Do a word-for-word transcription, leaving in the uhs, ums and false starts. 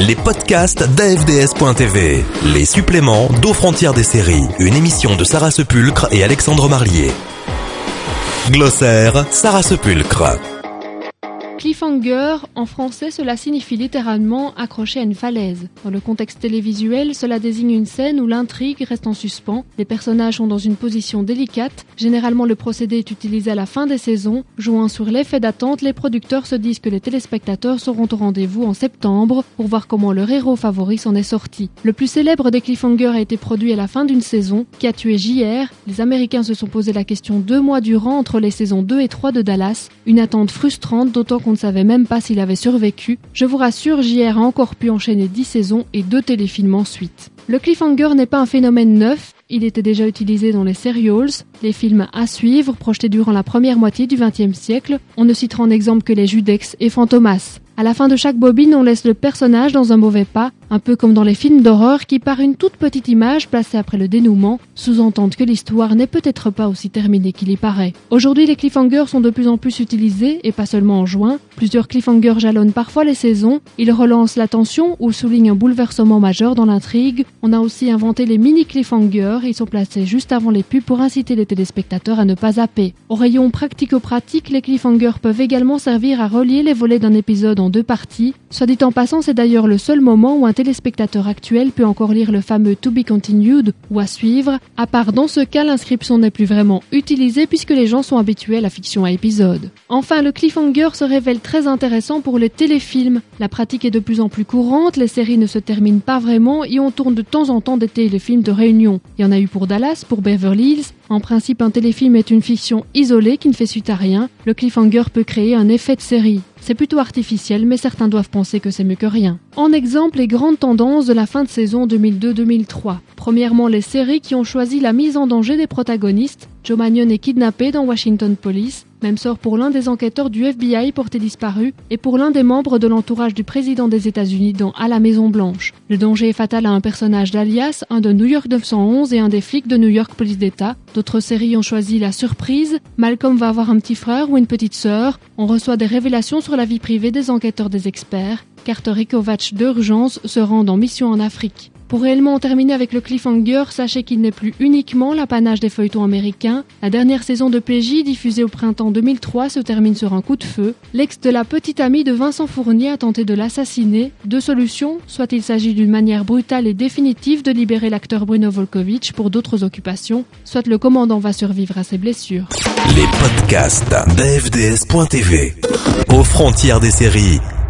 Les podcasts d'A F D S point T V. Les suppléments d'Aux frontières des séries. Une émission de Sarah Sepulcre et Alexandre Marlier. Glossaire, Sarah Sepulcre. Cliffhanger, en français, cela signifie littéralement accroché à une falaise. Dans le contexte télévisuel, cela désigne une scène où l'intrigue reste en suspens, les personnages sont dans une position délicate. Généralement, le procédé est utilisé à la fin des saisons. Jouant sur l'effet d'attente, les producteurs se disent que les téléspectateurs seront au rendez-vous en septembre pour voir comment leur héros favori s'en est sorti. Le plus célèbre des cliffhangers a été produit à la fin d'une saison, qui a tué J R. Les Américains se sont posé la question deux mois durant entre les saisons deux et trois de Dallas. Une attente frustrante, d'autant qu'on On ne savait même pas s'il avait survécu. Je vous rassure, J R a encore pu enchaîner dix saisons et deux téléfilms ensuite. Le cliffhanger n'est pas un phénomène neuf, il était déjà utilisé dans les serials, les films à suivre, projetés durant la première moitié du vingtième siècle. On ne citera en exemple que les Judex et Fantomas. À la fin de chaque bobine, on laisse le personnage dans un mauvais pas, un peu comme dans les films d'horreur qui, par une toute petite image placée après le dénouement, sous-entendent que l'histoire n'est peut-être pas aussi terminée qu'il y paraît. Aujourd'hui, les cliffhangers sont de plus en plus utilisés, et pas seulement en juin. Plusieurs cliffhangers jalonnent parfois les saisons, ils relancent la tension ou soulignent un bouleversement majeur dans l'intrigue. On a aussi inventé les mini-cliffhangers, ils sont placés juste avant les pubs pour inciter les téléspectateurs à ne pas zapper. Au rayon pratico-pratique, les cliffhangers peuvent également servir à relier les volets d'un épisode en deux parties. Soit dit en passant, c'est d'ailleurs le seul moment où un téléspectateur actuel peut encore lire le fameux To Be Continued ou à suivre, à part dans ce cas l'inscription n'est plus vraiment utilisée puisque les gens sont habitués à la fiction à épisodes. Enfin, le cliffhanger se révèle très intéressant pour les téléfilms. La pratique est de plus en plus courante, les séries ne se terminent pas vraiment et on tourne de temps en temps des téléfilms de réunion. Il y en a eu pour Dallas, pour Beverly Hills. En principe, un téléfilm est une fiction isolée qui ne fait suite à rien. Le cliffhanger peut créer un effet de série. C'est plutôt artificiel, mais certains doivent penser que c'est mieux que rien. En exemple, les grandes tendances de la fin de saison deux mille deux deux mille trois. Premièrement, les séries qui ont choisi la mise en danger des protagonistes. Joe Mannion est kidnappé dans Washington Police. Même sort pour l'un des enquêteurs du F B I porté disparu et pour l'un des membres de l'entourage du président des États-Unis dans À la Maison Blanche. Le danger est fatal à un personnage d'Alias, un de New York neuf cent onze et un des flics de New York Police d'État. D'autres séries ont choisi la surprise. Malcolm va avoir un petit frère ou une petite sœur. On reçoit des révélations sur la vie privée des enquêteurs des experts. Carter Kovacs d'Urgence se rend en mission en Afrique. Pour réellement en terminer avec le cliffhanger, sachez qu'il n'est plus uniquement l'apanage des feuilletons américains. La dernière saison de P J, diffusée au printemps deux mille trois, se termine sur un coup de feu. L'ex de la petite amie de Vincent Fournier a tenté de l'assassiner. Deux solutions, soit il s'agit d'une manière brutale et définitive de libérer l'acteur Bruno Volkovich pour d'autres occupations, soit le commandant va survivre à ses blessures. Les podcasts d'A F D S point T V. Aux frontières des séries.